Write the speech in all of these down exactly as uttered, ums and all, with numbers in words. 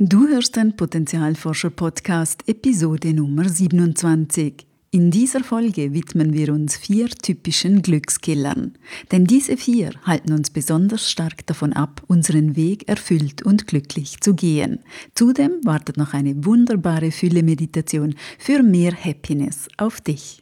Du hörst den Potenzialforscher-Podcast Episode Nummer siebenundzwanzig. In dieser Folge widmen wir uns vier typischen Glückskillern. Denn diese vier halten uns besonders stark davon ab, unseren Weg erfüllt und glücklich zu gehen. Zudem wartet noch eine wunderbare Fülle-Meditation für mehr Happiness auf dich.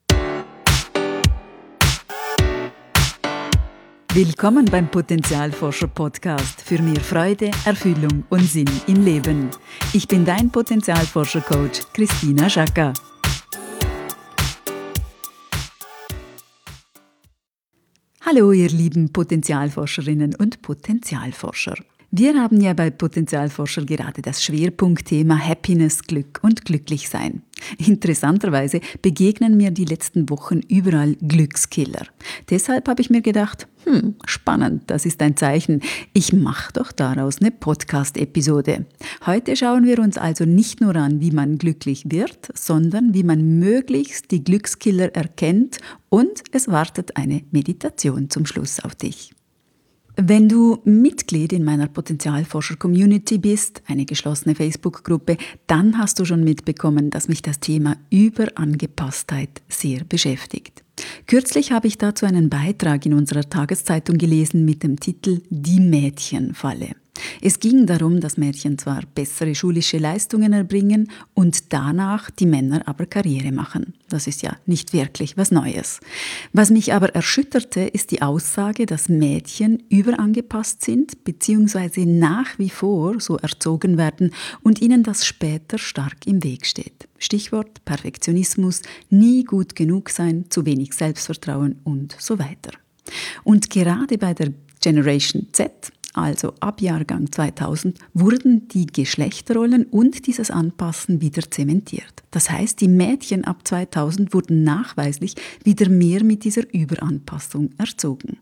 Willkommen beim Potenzialforscher-Podcast für mehr Freude, Erfüllung und Sinn im Leben. Ich bin dein Potenzialforscher-Coach Christina Schaka. Hallo ihr lieben Potenzialforscherinnen und Potenzialforscher. Wir haben ja bei Potenzialforscher gerade das Schwerpunktthema Happiness, Glück und Glücklichsein. Interessanterweise begegnen mir die letzten Wochen überall Glückskiller. Deshalb habe ich mir gedacht, hm, spannend, das ist ein Zeichen. Ich mache doch daraus eine Podcast-Episode. Heute schauen wir uns also nicht nur an, wie man glücklich wird, sondern wie man möglichst die Glückskiller erkennt, und es wartet eine Meditation zum Schluss auf dich. Wenn du Mitglied in meiner Potenzialforscher-Community bist, eine geschlossene Facebook-Gruppe, dann hast du schon mitbekommen, dass mich das Thema Überangepasstheit sehr beschäftigt. Kürzlich habe ich dazu einen Beitrag in unserer Tageszeitung gelesen mit dem Titel »Die Mädchenfalle«. Es ging darum, dass Mädchen zwar bessere schulische Leistungen erbringen und danach die Männer aber Karriere machen. Das ist ja nicht wirklich was Neues. Was mich aber erschütterte, ist die Aussage, dass Mädchen überangepasst sind bzw. nach wie vor so erzogen werden und ihnen das später stark im Weg steht. Stichwort Perfektionismus, nie gut genug sein, zu wenig Selbstvertrauen und so weiter. Und gerade bei der Generation Z, also ab Jahrgang zweitausend, wurden die Geschlechterrollen und dieses Anpassen wieder zementiert. Das heißt, die Mädchen ab zweitausend wurden nachweislich wieder mehr mit dieser Überanpassung erzogen.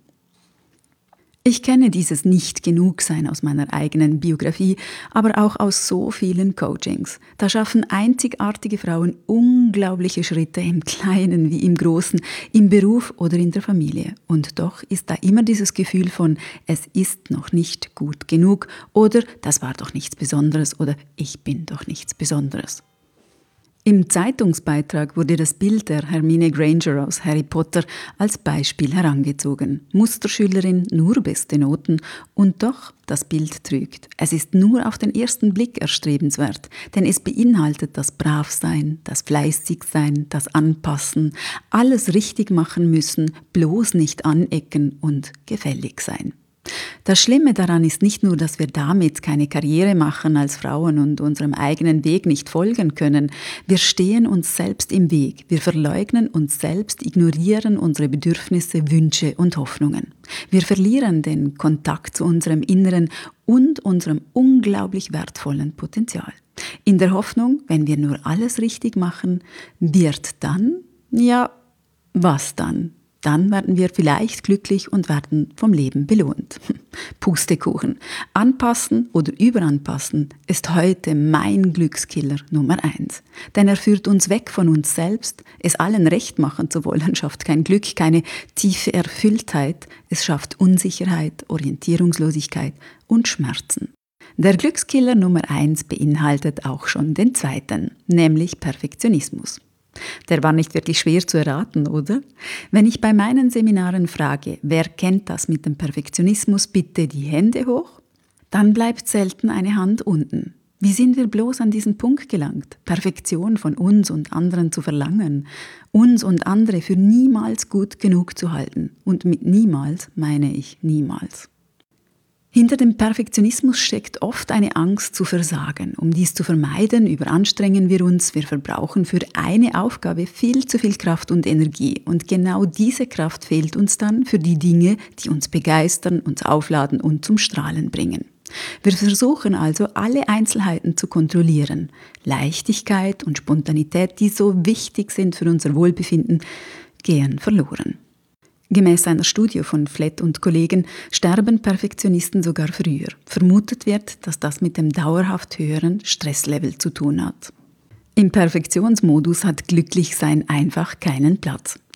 Ich kenne dieses Nicht-Genug-Sein aus meiner eigenen Biografie, aber auch aus so vielen Coachings. Da schaffen einzigartige Frauen unglaubliche Schritte im Kleinen wie im Großen, im Beruf oder in der Familie. Und doch ist da immer dieses Gefühl von, es ist noch nicht gut genug oder das war doch nichts Besonderes oder ich bin doch nichts Besonderes. Im Zeitungsbeitrag wurde das Bild der Hermine Granger aus Harry Potter als Beispiel herangezogen. Musterschülerin, nur beste Noten und doch, das Bild trügt. Es ist nur auf den ersten Blick erstrebenswert, denn es beinhaltet das Bravsein, das Fleißigsein, das Anpassen, alles richtig machen müssen, bloß nicht anecken und gefällig sein. Das Schlimme daran ist nicht nur, dass wir damit keine Karriere machen als Frauen und unserem eigenen Weg nicht folgen können. Wir stehen uns selbst im Weg. Wir verleugnen uns selbst, ignorieren unsere Bedürfnisse, Wünsche und Hoffnungen. Wir verlieren den Kontakt zu unserem Inneren und unserem unglaublich wertvollen Potenzial. In der Hoffnung, wenn wir nur alles richtig machen, wird dann, ja, was dann? Dann werden wir vielleicht glücklich und werden vom Leben belohnt. Pustekuchen. Anpassen oder überanpassen ist heute mein Glückskiller Nummer eins. Denn er führt uns weg von uns selbst. Es allen recht machen zu wollen, schafft kein Glück, keine tiefe Erfülltheit. Es schafft Unsicherheit, Orientierungslosigkeit und Schmerzen. Der Glückskiller Nummer eins beinhaltet auch schon den zweiten, nämlich Perfektionismus. Der war nicht wirklich schwer zu erraten, oder? Wenn ich bei meinen Seminaren frage, wer kennt das mit dem Perfektionismus, bitte die Hände hoch, dann bleibt selten eine Hand unten. Wie sind wir bloß an diesen Punkt gelangt, Perfektion von uns und anderen zu verlangen, uns und andere für niemals gut genug zu halten? Und mit niemals meine ich niemals. Hinter dem Perfektionismus steckt oft eine Angst zu versagen. Um dies zu vermeiden, überanstrengen wir uns, wir verbrauchen für eine Aufgabe viel zu viel Kraft und Energie. Und genau diese Kraft fehlt uns dann für die Dinge, die uns begeistern, uns aufladen und zum Strahlen bringen. Wir versuchen also, alle Einzelheiten zu kontrollieren. Leichtigkeit und Spontanität, die so wichtig sind für unser Wohlbefinden, gehen verloren. Gemäß einer Studie von Flett und Kollegen sterben Perfektionisten sogar früher. Vermutet wird, dass das mit dem dauerhaft höheren Stresslevel zu tun hat. Im Perfektionsmodus hat Glücklichsein einfach keinen Platz.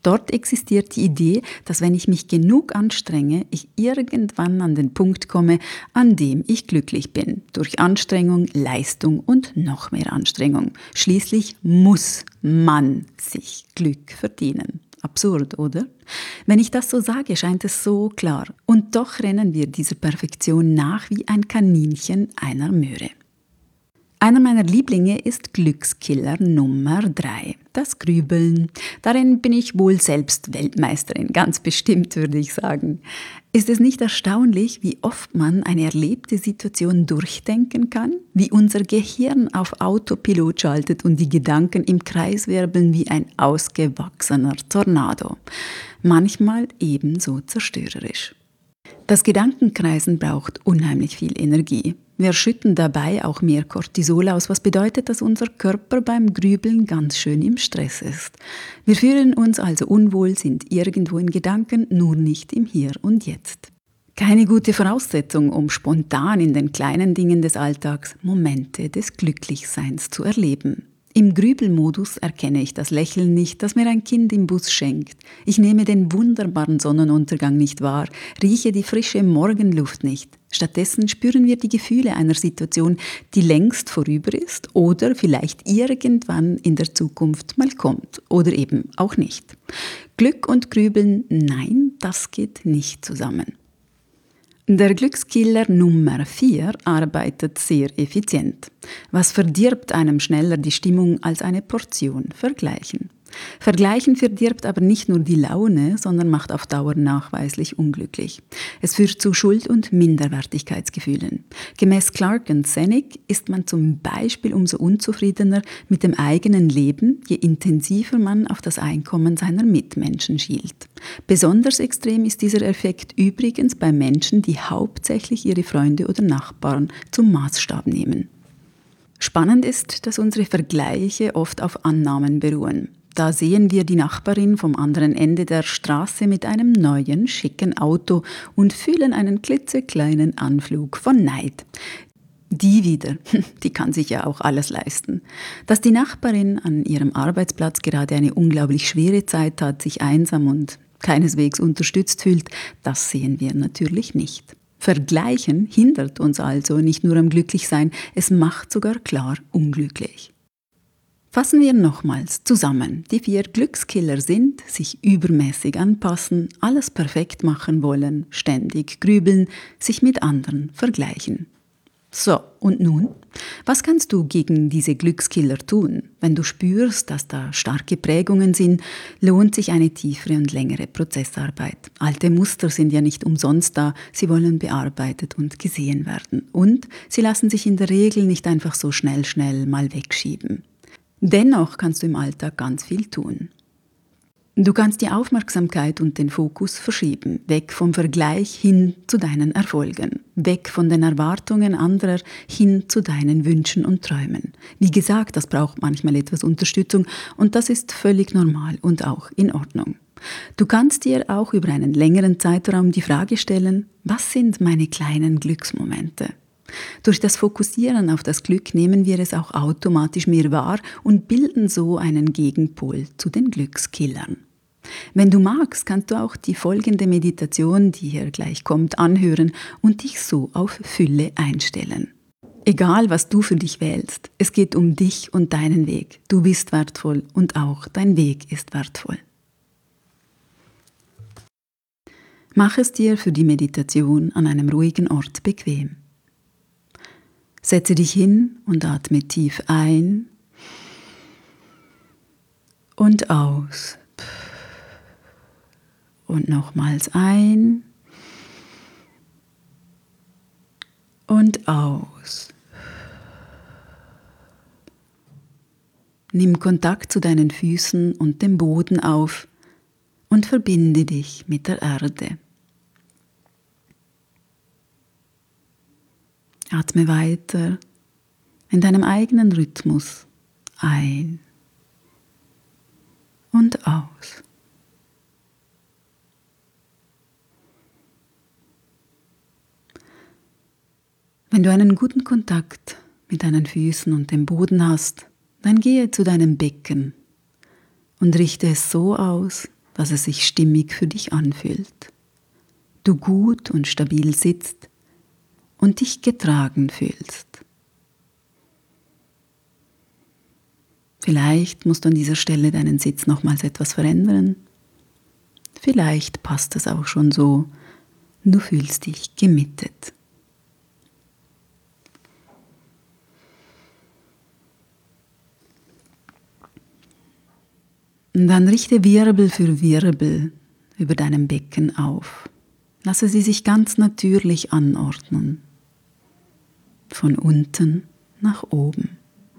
Dort existiert die Idee, dass wenn ich mich genug anstrenge, ich irgendwann an den Punkt komme, an dem ich glücklich bin. Durch Anstrengung, Leistung und noch mehr Anstrengung. Schließlich muss man sich Glück verdienen. Absurd, oder? Wenn ich das so sage, scheint es so klar. Und doch rennen wir dieser Perfektion nach wie ein Kaninchen einer Möhre. Einer meiner Lieblinge ist Glückskiller Nummer drei, das Grübeln. Darin bin ich wohl selbst Weltmeisterin, ganz bestimmt würde ich sagen. Ist es nicht erstaunlich, wie oft man eine erlebte Situation durchdenken kann? Wie unser Gehirn auf Autopilot schaltet und die Gedanken im Kreis wirbeln wie ein ausgewachsener Tornado. Manchmal ebenso zerstörerisch. Das Gedankenkreisen braucht unheimlich viel Energie. Wir schütten dabei auch mehr Cortisol aus, was bedeutet, dass unser Körper beim Grübeln ganz schön im Stress ist. Wir fühlen uns also unwohl, sind irgendwo in Gedanken, nur nicht im Hier und Jetzt. Keine gute Voraussetzung, um spontan in den kleinen Dingen des Alltags Momente des Glücklichseins zu erleben. Im Grübelmodus erkenne ich das Lächeln nicht, das mir ein Kind im Bus schenkt. Ich nehme den wunderbaren Sonnenuntergang nicht wahr, rieche die frische Morgenluft nicht. Stattdessen spüren wir die Gefühle einer Situation, die längst vorüber ist oder vielleicht irgendwann in der Zukunft mal kommt oder eben auch nicht. Glück und Grübeln, nein, das geht nicht zusammen. Der Glückskiller Nummer vier arbeitet sehr effizient. Was verdirbt einem schneller die Stimmung als eine Portion Vergleichen? Vergleichen verdirbt aber nicht nur die Laune, sondern macht auf Dauer nachweislich unglücklich. Es führt zu Schuld- und Minderwertigkeitsgefühlen. Gemäß Clark und Senig ist man zum Beispiel umso unzufriedener mit dem eigenen Leben, je intensiver man auf das Einkommen seiner Mitmenschen schielt. Besonders extrem ist dieser Effekt übrigens bei Menschen, die hauptsächlich ihre Freunde oder Nachbarn zum Maßstab nehmen. Spannend ist, dass unsere Vergleiche oft auf Annahmen beruhen. Da sehen wir die Nachbarin vom anderen Ende der Straße mit einem neuen, schicken Auto und fühlen einen klitzekleinen Anflug von Neid. Die wieder, die kann sich ja auch alles leisten. Dass die Nachbarin an ihrem Arbeitsplatz gerade eine unglaublich schwere Zeit hat, sich einsam und keineswegs unterstützt fühlt, das sehen wir natürlich nicht. Vergleichen hindert uns also nicht nur am Glücklichsein, es macht sogar klar unglücklich. Fassen wir nochmals zusammen. Die vier Glückskiller sind: sich übermäßig anpassen, alles perfekt machen wollen, ständig grübeln, sich mit anderen vergleichen. So, und nun? Was kannst du gegen diese Glückskiller tun? Wenn du spürst, dass da starke Prägungen sind, lohnt sich eine tiefere und längere Prozessarbeit. Alte Muster sind ja nicht umsonst da, sie wollen bearbeitet und gesehen werden. Und sie lassen sich in der Regel nicht einfach so schnell, schnell mal wegschieben. Dennoch kannst du im Alltag ganz viel tun. Du kannst die Aufmerksamkeit und den Fokus verschieben, weg vom Vergleich hin zu deinen Erfolgen, weg von den Erwartungen anderer hin zu deinen Wünschen und Träumen. Wie gesagt, das braucht manchmal etwas Unterstützung und das ist völlig normal und auch in Ordnung. Du kannst dir auch über einen längeren Zeitraum die Frage stellen: Was sind meine kleinen Glücksmomente? Durch das Fokussieren auf das Glück nehmen wir es auch automatisch mehr wahr und bilden so einen Gegenpol zu den Glückskillern. Wenn du magst, kannst du auch die folgende Meditation, die hier gleich kommt, anhören und dich so auf Fülle einstellen. Egal, was du für dich wählst, es geht um dich und deinen Weg. Du bist wertvoll und auch dein Weg ist wertvoll. Mach es dir für die Meditation an einem ruhigen Ort bequem. Setze dich hin und atme tief ein und aus. Und nochmals ein und aus. Nimm Kontakt zu deinen Füßen und dem Boden auf und verbinde dich mit der Erde. Atme weiter in deinem eigenen Rhythmus ein und aus. Wenn du einen guten Kontakt mit deinen Füßen und dem Boden hast, dann gehe zu deinem Becken und richte es so aus, dass es sich stimmig für dich anfühlt, du gut und stabil sitzt und dich getragen fühlst. Vielleicht musst du an dieser Stelle deinen Sitz nochmals etwas verändern. Vielleicht passt es auch schon so. Du fühlst dich gemittet. Und dann richte Wirbel für Wirbel über deinem Becken auf. Lasse sie sich ganz natürlich anordnen. Von unten nach oben.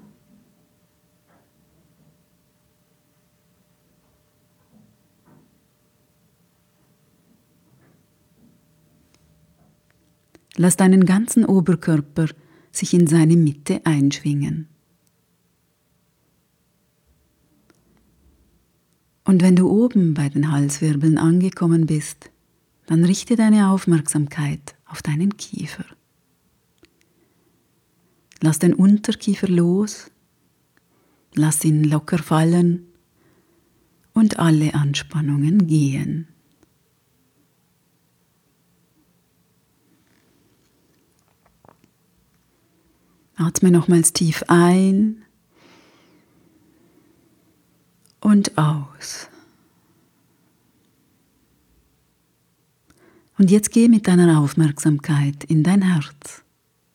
Lass deinen ganzen Oberkörper sich in seine Mitte einschwingen. Und wenn du oben bei den Halswirbeln angekommen bist, dann richte deine Aufmerksamkeit auf deinen Kiefer. Lass den Unterkiefer los, lass ihn locker fallen und alle Anspannungen gehen. Atme nochmals tief ein und aus. Und jetzt geh mit deiner Aufmerksamkeit in dein Herz.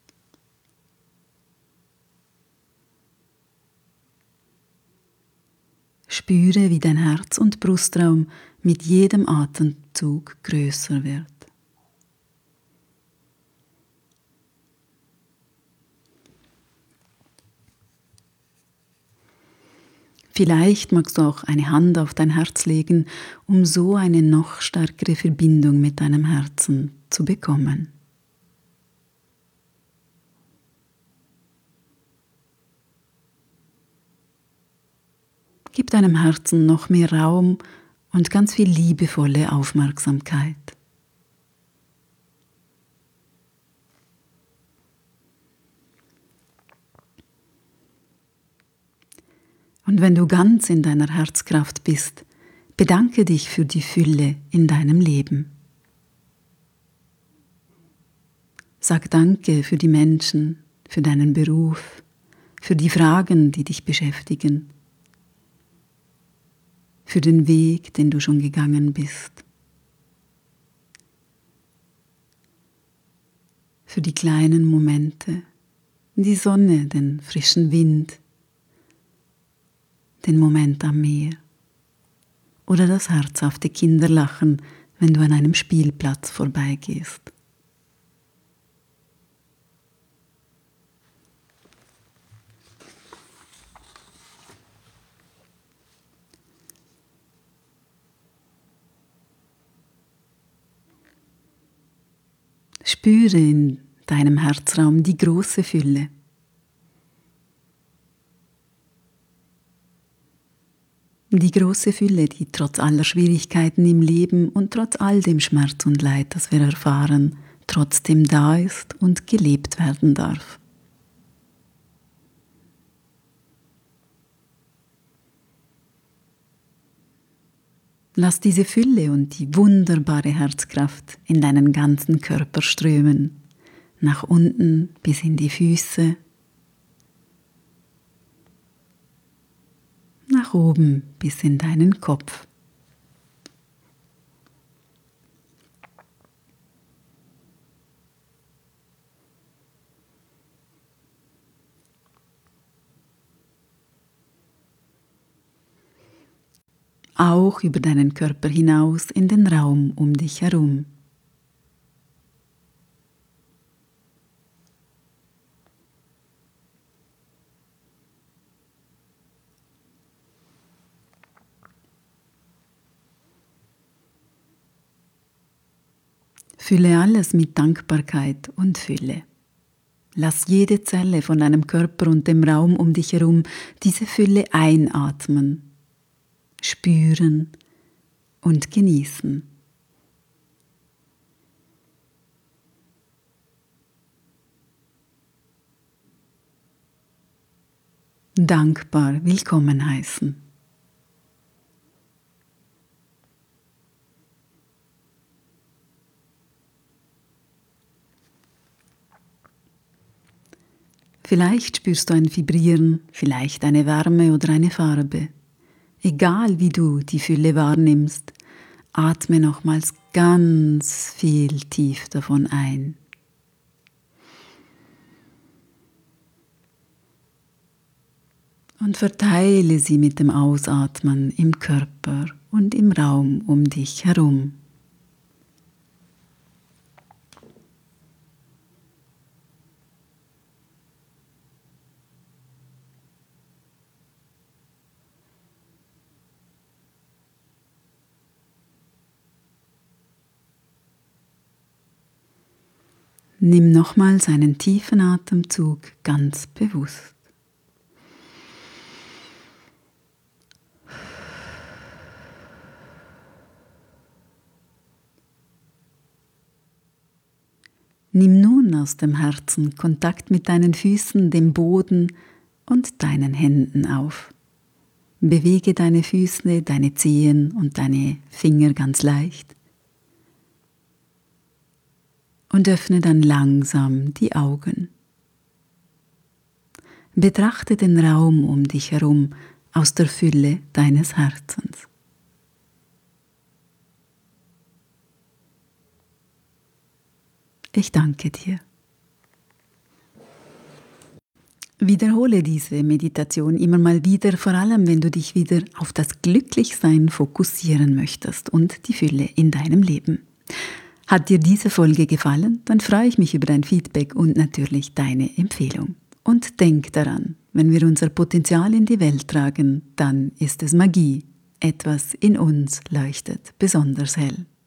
Spüre, wie dein Herz- und Brustraum mit jedem Atemzug größer wird. Vielleicht magst du auch eine Hand auf dein Herz legen, um so eine noch stärkere Verbindung mit deinem Herzen zu bekommen. Gib deinem Herzen noch mehr Raum und ganz viel liebevolle Aufmerksamkeit. Und wenn du ganz in deiner Herzkraft bist, bedanke dich für die Fülle in deinem Leben. Sag Danke für die Menschen, für deinen Beruf, für die Fragen, die dich beschäftigen, für den Weg, den du schon gegangen bist, für die kleinen Momente, die Sonne, den frischen Wind, den Moment am Meer oder das herzhafte Kinderlachen, wenn du an einem Spielplatz vorbeigehst. Spüre in deinem Herzraum die große Fülle. Die große Fülle, die trotz aller Schwierigkeiten im Leben und trotz all dem Schmerz und Leid, das wir erfahren, trotzdem da ist und gelebt werden darf. Lass diese Fülle und die wunderbare Herzkraft in deinen ganzen Körper strömen, nach unten bis in die Füße, nach oben bis in deinen Kopf. Auch über deinen Körper hinaus in den Raum um dich herum. Fülle alles mit Dankbarkeit und Fülle. Lass jede Zelle von deinem Körper und dem Raum um dich herum diese Fülle einatmen, spüren und genießen. Dankbar willkommen heißen. Vielleicht spürst du ein Vibrieren, vielleicht eine Wärme oder eine Farbe. Egal wie du die Fülle wahrnimmst, atme nochmals ganz viel tief davon ein. Und verteile sie mit dem Ausatmen im Körper und im Raum um dich herum. Nimm nochmals einen tiefen Atemzug ganz bewusst. Nimm nun aus dem Herzen Kontakt mit deinen Füßen, dem Boden und deinen Händen auf. Bewege deine Füße, deine Zehen und deine Finger ganz leicht. Und öffne dann langsam die Augen. Betrachte den Raum um dich herum aus der Fülle deines Herzens. Ich danke dir. Wiederhole diese Meditation immer mal wieder, vor allem wenn du dich wieder auf das Glücklichsein fokussieren möchtest und die Fülle in deinem Leben. Hat dir diese Folge gefallen? Dann freue ich mich über dein Feedback und natürlich deine Empfehlung. Und denk daran, wenn wir unser Potenzial in die Welt tragen, dann ist es Magie. Etwas in uns leuchtet besonders hell.